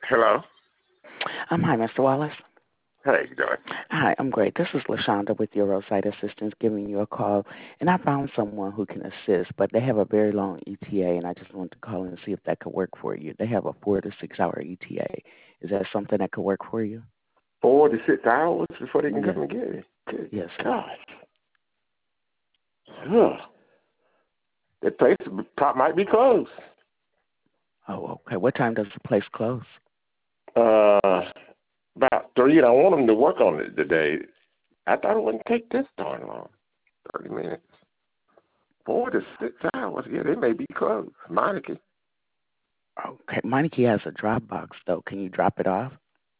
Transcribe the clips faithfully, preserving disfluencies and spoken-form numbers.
Hello. Um, hi, Mister Wallace. How you doing? Hi, I'm great. This is LaShonda with your roadside assistance giving you a call, and I found someone who can assist, but they have a very long E T A, and I just wanted to call and see if that could work for you. They have a four to six hour E T A. Is that something that could work for you? Four to six hours before they can Yes. come and get it. Good Yes, sir. gosh. Ugh. That place pro- might be closed. Oh, okay. What time does the place close? Uh, about three, and I want them to work on it today. I thought it wouldn't take this darn long. Thirty minutes. Four to six hours. Yeah, they may be closed. Monica. Okay. Meineke has a drop box, though. Can you drop it off?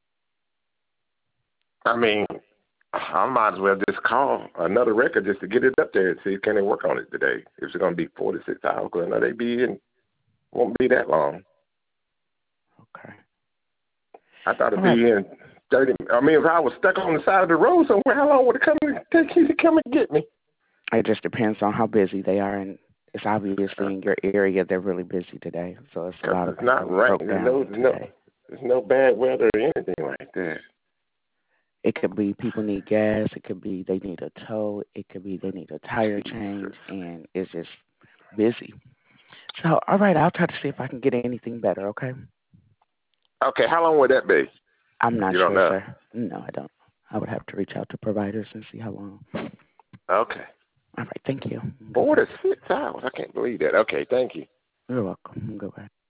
I mean, I might as well just call another record just to get it up there and see can they work on it today. If it's going to be four to six hours, because I know they be in, won't be that long. Okay. I thought it'd All be right. in thirty. I mean, if I was stuck on the side of the road somewhere, how long would it come and take you to come and get me? It just depends on how busy they are, and it's obviously in your area they're really busy today, so it's a Because lot of it's not people right. broke There's no, down there's no, today. there's no bad weather or anything like that. It could be people need gas. It could be they need a tow. It could be they need a tire change, Jesus. and it's just busy. So, all right, I'll try to see if I can get anything better. Okay. Okay, how long would that be? I'm not You don't sure, know. sir. No, I don't. I would have to reach out to providers and see how long. Okay. All right. Thank you. Four Goodbye. to six hours. I can't believe that. Okay, thank you. You're welcome. Goodbye.